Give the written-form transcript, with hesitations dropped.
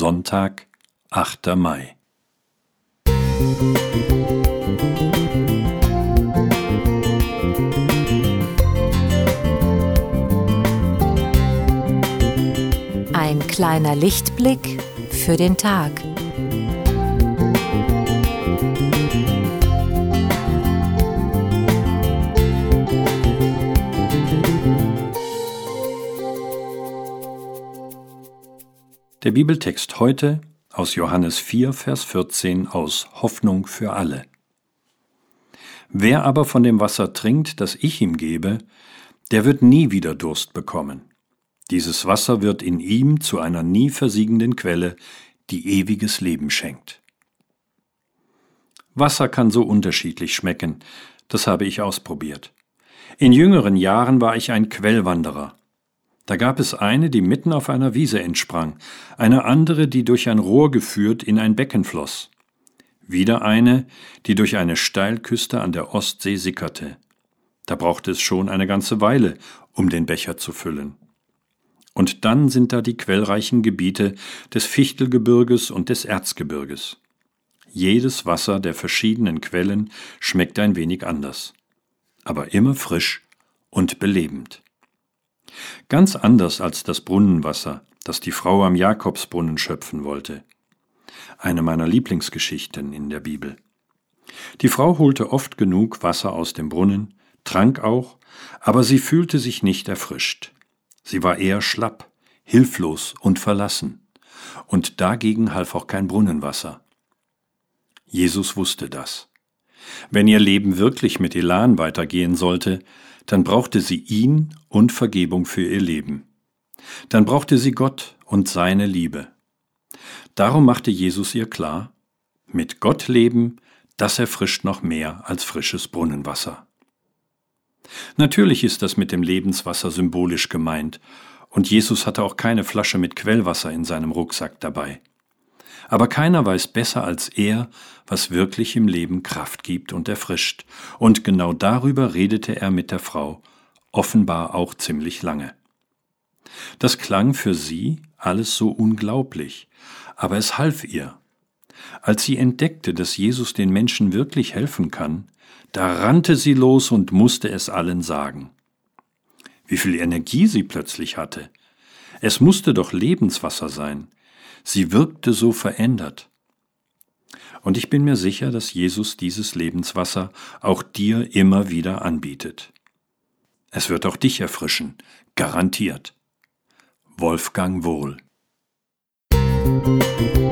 Sonntag, 8. Mai. Ein kleiner Lichtblick für den Tag. Der Bibeltext heute aus Johannes 4, Vers 14 aus Hoffnung für alle. Wer aber von dem Wasser trinkt, das ich ihm gebe, der wird nie wieder Durst bekommen. Dieses Wasser wird in ihm zu einer nie versiegenden Quelle, die ewiges Leben schenkt. Wasser kann so unterschiedlich schmecken, das habe ich ausprobiert. In jüngeren Jahren war ich ein Quellwanderer. Da gab es eine, die mitten auf einer Wiese entsprang, eine andere, die durch ein Rohr geführt in ein Becken floss. Wieder eine, die durch eine Steilküste an der Ostsee sickerte. Da brauchte es schon eine ganze Weile, um den Becher zu füllen. Und dann sind da die quellreichen Gebiete des Fichtelgebirges und des Erzgebirges. Jedes Wasser der verschiedenen Quellen schmeckt ein wenig anders, aber immer frisch und belebend. Ganz anders als das Brunnenwasser, das die Frau am Jakobsbrunnen schöpfen wollte. Eine meiner Lieblingsgeschichten in der Bibel. Die Frau holte oft genug Wasser aus dem Brunnen, trank auch, aber sie fühlte sich nicht erfrischt. Sie war eher schlapp, hilflos und verlassen. Und dagegen half auch kein Brunnenwasser. Jesus wusste das. Wenn ihr Leben wirklich mit Elan weitergehen sollte, dann brauchte sie ihn und Vergebung für ihr Leben. Dann brauchte sie Gott und seine Liebe. Darum machte Jesus ihr klar, mit Gott leben, das erfrischt noch mehr als frisches Brunnenwasser. Natürlich ist das mit dem Lebenswasser symbolisch gemeint, und Jesus hatte auch keine Flasche mit Quellwasser in seinem Rucksack dabei. Aber keiner weiß besser als er, was wirklich im Leben Kraft gibt und erfrischt, und genau darüber redete er mit der Frau, offenbar auch ziemlich lange. Das klang für sie alles so unglaublich, aber es half ihr. Als sie entdeckte, dass Jesus den Menschen wirklich helfen kann, da rannte sie los und musste es allen sagen. Wie viel Energie sie plötzlich hatte. Es musste doch Lebenswasser sein. Sie wirkte so verändert. Und ich bin mir sicher, dass Jesus dieses Lebenswasser auch dir immer wieder anbietet. Es wird auch dich erfrischen, garantiert. Wolfgang Wohl.